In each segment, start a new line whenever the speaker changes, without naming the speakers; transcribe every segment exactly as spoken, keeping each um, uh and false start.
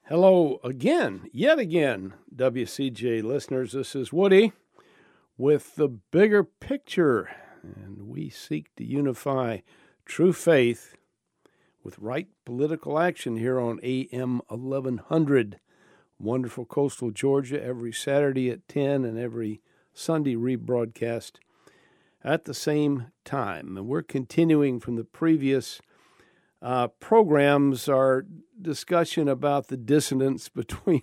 Hello again, yet again, W C J listeners. This is Woody with the bigger picture, and we seek to unify true faith with right political action here on A M eleven hundred. Wonderful coastal Georgia every Saturday at ten and every Sunday rebroadcast at the same time. And we're continuing from the previous uh, programs our discussion about the dissonance between,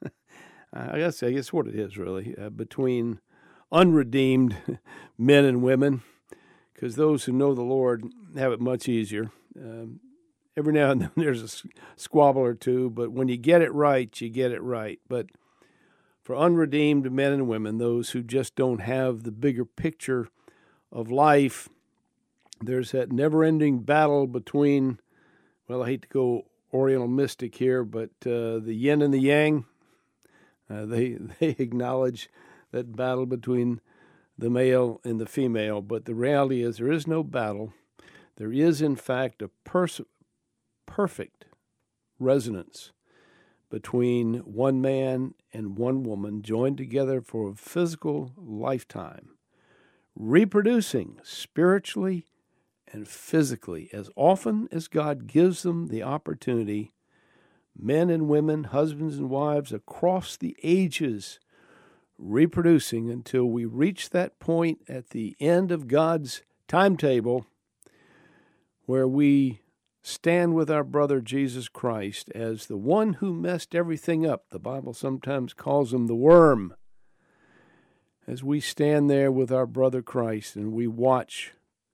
I guess I guess what it is really, uh, between unredeemed men and women, because those who know the Lord have it much easier. Um, every now and then there's a squabble or two, but when you get it right, you get it right. But for unredeemed men and women, those who just don't have the bigger picture of life, there's that never-ending battle between, well, I hate to go Oriental mystic here, but uh, the yin and the yang, uh, they they acknowledge that battle between the male and the female. But the reality is there is no battle. There is, in fact, a pers- perfect resonance between one man and one woman joined together for a physical lifetime, reproducing spiritually and physically as often as God gives them the opportunity. Men and women, husbands and wives across the ages, reproducing until we reach that point at the end of God's timetable where we stand with our brother Jesus Christ as the one who messed everything up. The Bible sometimes calls him the worm. As we stand there with our brother Christ and we watch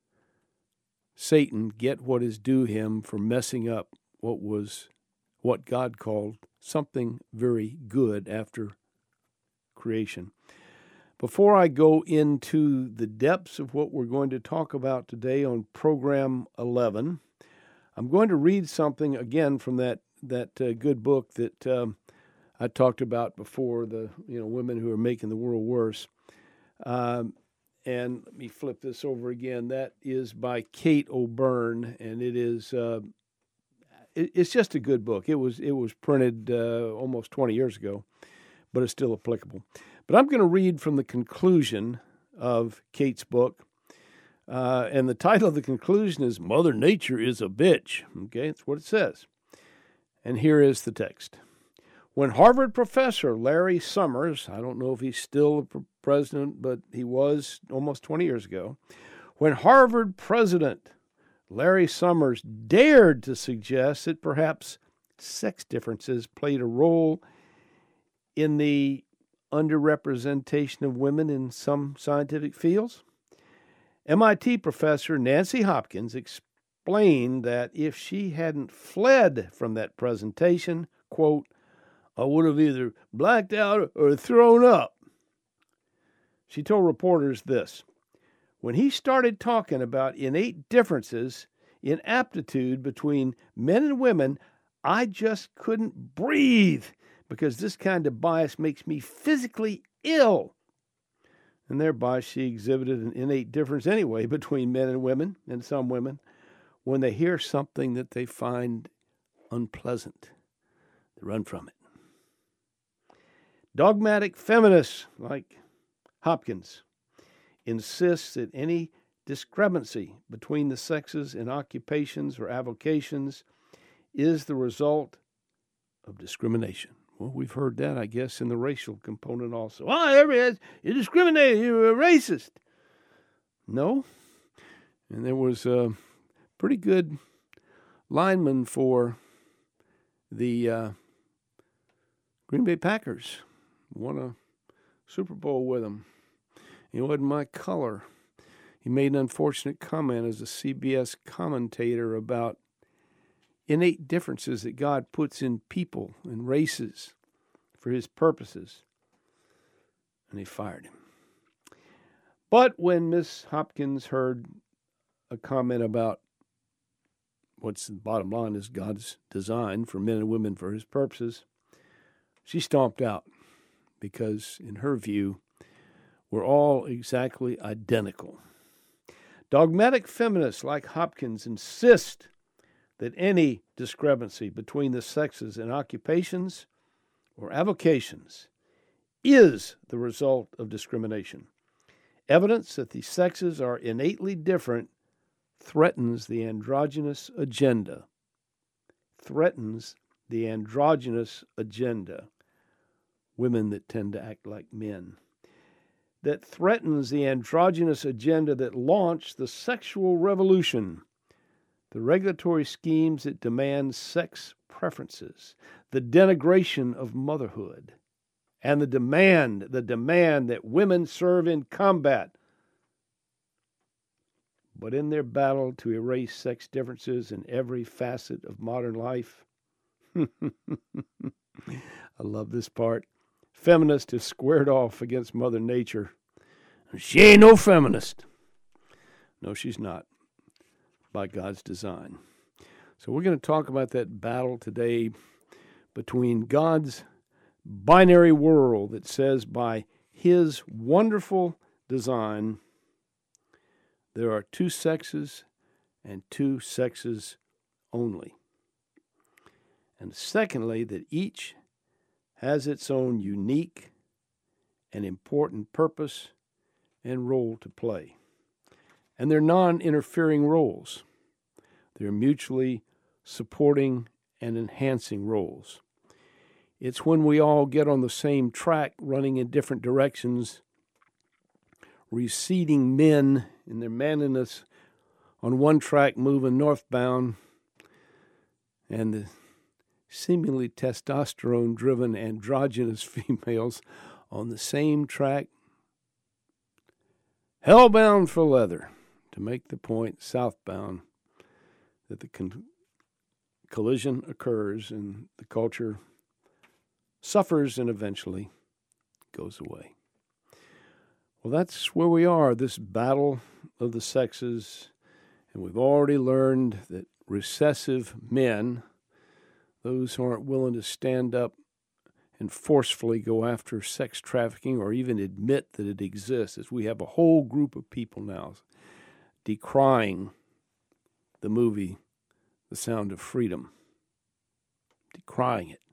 Satan get what is due him for messing up what was what God called something very good after creation. Before I go into the depths of what we're going to talk about today on program eleven, I'm going to read something again from that that uh, good book that um, I talked about before, the you know women who are making the world worse. Um, and let me flip this over again. That is by Kate O'Byrne, and it is uh, it, it's just a good book. It was it was printed uh, almost twenty years ago, but it's still applicable. But I'm going to read from the conclusion of Kate's book, uh, and the title of the conclusion is "Mother Nature is a Bitch." Okay, that's what it says. And here is the text. When Harvard professor Larry Summers, I don't know if he's still a president, but he was almost twenty years ago, when Harvard president Larry Summers dared to suggest that perhaps sex differences played a role in the underrepresentation of women in some scientific fields, M I T professor Nancy Hopkins explained that if she hadn't fled from that presentation, quote, I would have either blacked out or thrown up. She told reporters this: when he started talking about innate differences in aptitude between men and women, I just couldn't breathe because this kind of bias makes me physically ill. And thereby she exhibited an innate difference anyway between men and women, and some women, when they hear something that they find unpleasant, they run from it. Dogmatic feminists like Hopkins insists that any discrepancy between the sexes in occupations or avocations is the result of discrimination. Well, we've heard that, I guess, in the racial component also. Oh, everybody, you discriminate, you're a racist. No. And there was a pretty good lineman for the uh, Green Bay Packers. Won a Super Bowl with him. He wasn't my color. He made an unfortunate comment as a C B S commentator about innate differences that God puts in people and races for his purposes. And they fired him. But when Miss Hopkins heard a comment about what's the bottom line is God's design for men and women for his purposes, she stomped out. Because, in her view, we're all exactly identical. Dogmatic feminists like Hopkins insist that any discrepancy between the sexes in occupations or avocations is the result of discrimination. Evidence that the sexes are innately different threatens the androgynous agenda. Threatens the androgynous agenda. Women that tend to act like men. That threatens the androgynous agenda that launched the sexual revolution. The regulatory schemes that demand sex preferences. The denigration of motherhood. And the demand, the demand that women serve in combat. But in their battle to erase sex differences in every facet of modern life, I love this part, feminists have squared off against Mother Nature. She ain't no feminist. No, she's not, by God's design. So we're going to talk about that battle today between God's binary world that says by His wonderful design there are two sexes and two sexes only. And secondly, that each has its own unique and important purpose and role to play. And they're non-interfering roles. They're mutually supporting and enhancing roles. It's when we all get on the same track, running in different directions, receding men in their manliness on one track moving northbound, and the seemingly testosterone-driven androgynous females on the same track, hellbound for leather, to make the point southbound, that the con- collision occurs and the culture suffers and eventually goes away. Well, that's where we are, this battle of the sexes, and we've already learned that recessive men, those who aren't willing to stand up and forcefully go after sex trafficking or even admit that it exists, as we have a whole group of people now decrying the movie The Sound of Freedom, decrying it.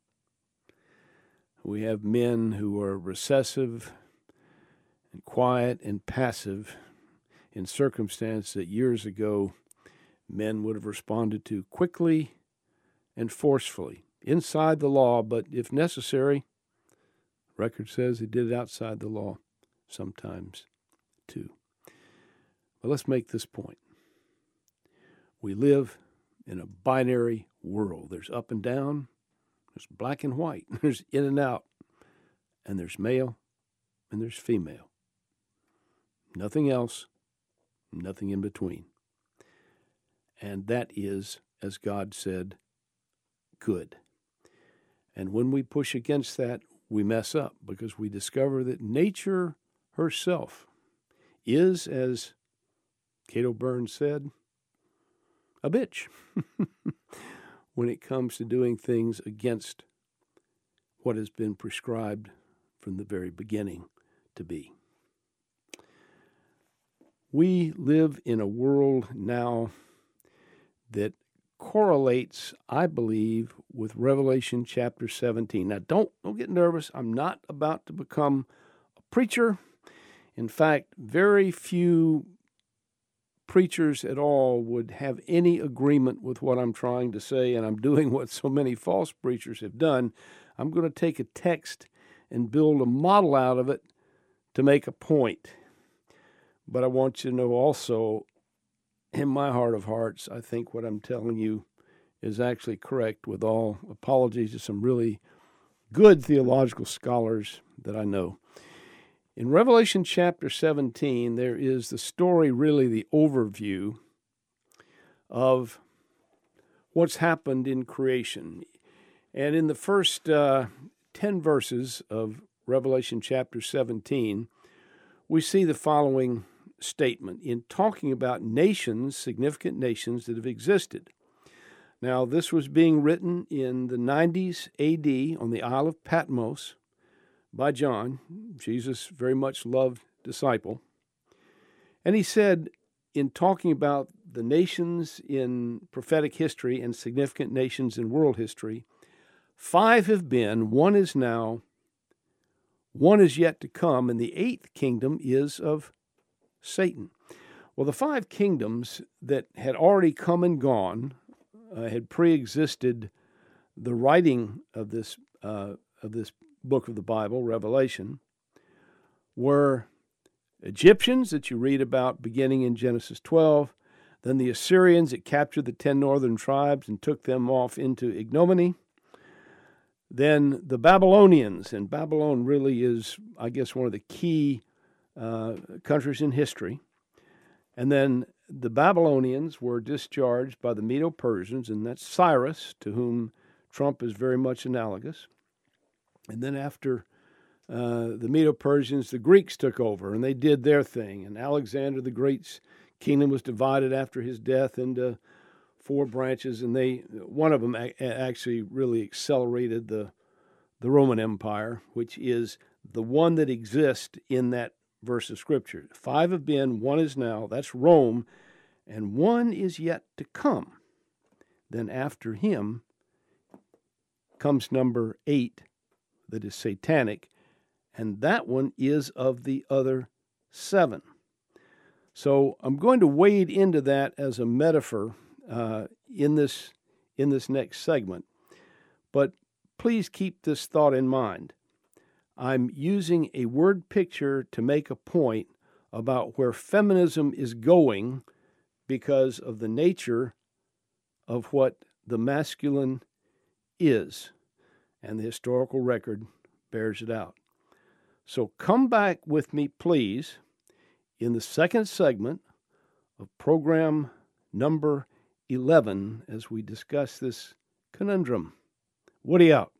We have men who are recessive and quiet and passive in circumstance that years ago men would have responded to quickly and forcefully, inside the law, but if necessary, record says they did it outside the law sometimes too. But let's make this point. We live in a binary world. There's up and down, there's black and white, there's in and out, and there's male and there's female. Nothing else, nothing in between. And that is, as God said, good. And when we push against that, we mess up because we discover that nature herself is, as Cato Burns said, a bitch when it comes to doing things against what has been prescribed from the very beginning to be. We live in a world now that correlates, I believe, with Revelation chapter seventeen. Now, don't, don't get nervous. I'm not about to become a preacher. In fact, very few preachers at all would have any agreement with what I'm trying to say, and I'm doing what so many false preachers have done. I'm going to take a text and build a model out of it to make a point. But I want you to know also, in my heart of hearts, I think what I'm telling you is actually correct, with all apologies to some really good theological scholars that I know. In Revelation chapter seventeen, there is the story, really the overview of what's happened in creation. And in the first uh, ten verses of Revelation chapter seventeen, we see the following statement in talking about nations, significant nations that have existed. Now, this was being written in the nineties A D on the Isle of Patmos by John, Jesus' very much loved disciple. And he said, in talking about the nations in prophetic history and significant nations in world history, five have been, one is now, one is yet to come, and the eighth kingdom is of Satan. Well, the five kingdoms that had already come and gone, uh, had pre-existed the writing of this uh, of this book of the Bible, Revelation, were Egyptians that you read about beginning in Genesis twelve, then the Assyrians that captured the ten northern tribes and took them off into ignominy, then the Babylonians, and Babylon really is, I guess, one of the key uh, countries in history, and then the Babylonians were discharged by the Medo-Persians, and that's Cyrus, to whom Trump is very much analogous. And then after uh, the Medo-Persians, the Greeks took over, and they did their thing. And Alexander the Great's kingdom was divided after his death into four branches, and they one of them a- actually really accelerated the the Roman Empire, which is the one that exists in that verse of Scripture. Five have been, one is now, that's Rome, and one is yet to come. Then after him comes number eight, that is satanic, and that one is of the other seven. So I'm going to wade into that as a metaphor uh, in this in this next segment. But please keep this thought in mind. I'm using a word picture to make a point about where feminism is going because of the nature of what the masculine is, and the historical record bears it out. So come back with me, please, in the second segment of program number eleven as we discuss this conundrum. Woody out.